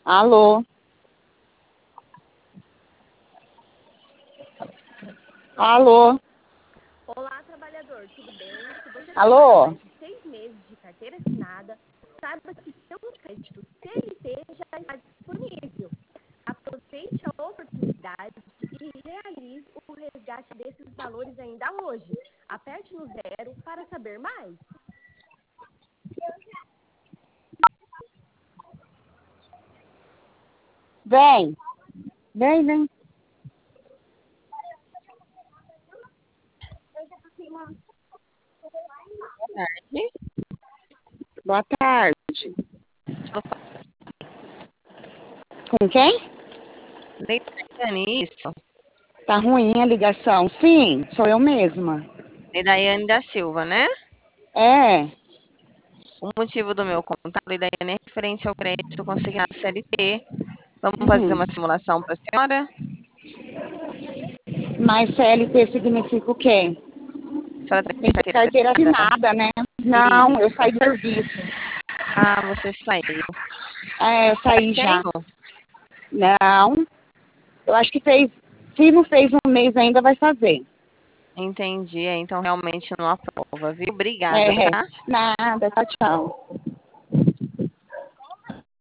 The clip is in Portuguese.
Alô? Alô? Olá, trabalhador, tudo bem? Se você trabalha Alô? mais de 6 meses de carteira assinada, saiba que seu crédito CLT já está disponível. Aproveite a oportunidade e realize o resgate desses valores ainda hoje. Aperte no 0 para saber mais. Vem. Vem. Tarde. Boa tarde. Estou Com quem? falando isso. Tá ruim a ligação. Sim, sou eu mesma. Lidaiane da Silva, né? É. O motivo do meu contato, Lidaiane, é referente ao crédito consignado CLT. Vamos fazer Uhum. uma simulação para a senhora? Mas CLT significa o quê? A senhora tem Tem que ter carteira carteira assinada? assinada, né? Não, eu saí Isso. do serviço. Ah, você saiu. É, eu Faz saí já. tempo? Não, eu acho que fez. Se não fez um mês ainda, vai fazer. Entendi. Então realmente não aprova, viu? Obrigada, É, tá? nada, tchau.